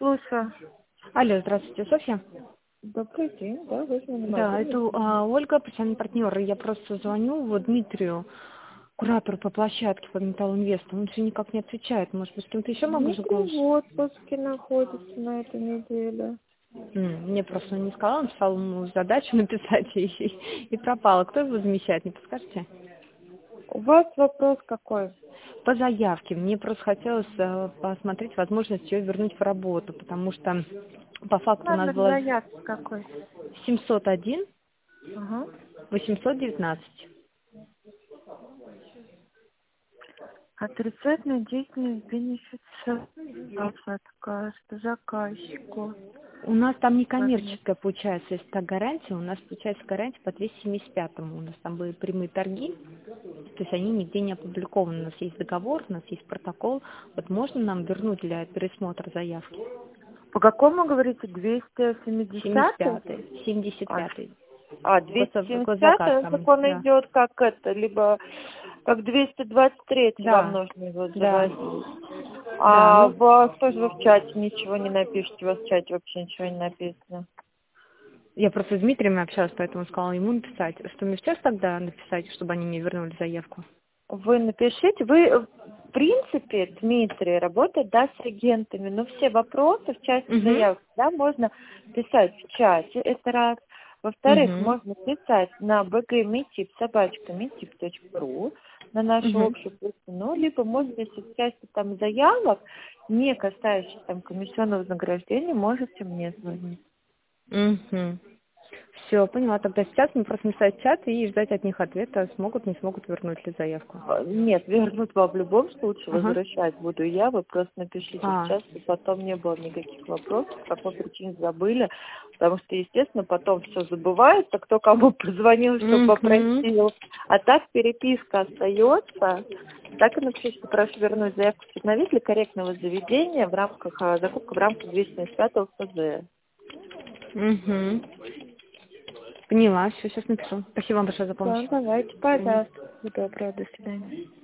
Слушаю. Алло, здравствуйте, Софья. Добрый день, да, вы мне Да, это Ольга, профессиональный партнер. Я просто звоню вот Дмитрию, куратору по площадке по Металлинвесту. Он все никак не отвечает. Может быть, с кем-то еще могу Дмитрий заговорить? в отпуске находится на этой неделе. Мне просто он не сказал, он стал ему задачу написать и пропала. Кто его замещает, не подскажете? У вас вопрос какой? По заявке. Мне просто хотелось посмотреть возможность ее вернуть в работу, потому что по факту у нас Номер было заявки какой? 701 Ага. 819. Отрицательная деятельность бенефициара такая, что заказчику. У нас там не коммерческая получается, если так гарантия, у нас получается гарантия по 275-му. У нас там были прямые торги, то есть они нигде не опубликованы. У нас есть договор, у нас есть протокол. Вот можно нам вернуть для пересмотра заявки? По какому говорите, 270? 75-й, 75-й. Госзаказ 275, так там, он да. идет как это, либо как 223 вам Да, нужно его да, заводить. да, А ну, что же вы в чате ничего не напишете? У вас в чате вообще ничего не написано. я просто с Дмитрием общалась, поэтому сказала ему написать. Что мне сейчас тогда написать, чтобы они мне вернули заявку? Вы напишите, вы в принципе, Дмитрий работает, да, с агентами, но все вопросы в части Угу, заявки, да, можно писать в чате, это раз. Во-вторых, угу, можно писать на bgmetip.собачка.metip.ru, на нашу угу. общую почту, ну, либо, может, если в части там заявок, не касающихся там комиссионного вознаграждения, можете мне звонить. Угу. Все, поняла. Тогда сейчас мне просто написать в чат и ждать от них ответа, смогут, не смогут вернуть ли заявку. Нет, вернуть вам в любом случае, Ага. возвращать буду я, вы просто напишите в чат, чтобы потом не было никаких вопросов, по какой причине забыли, потому что, естественно, потом все забывается, кто кому позвонил, что Угу. попросил, а так переписка остается. Так и напишите, что прошу вернуть заявку представителя корректного заведения в рамках закупка в рамках 275 ФЗ. Угу. Поняла, все, сейчас напишу. Спасибо вам большое за помощь. Да, давайте, До свидания. пожалуйста. Всего доброго, до свидания.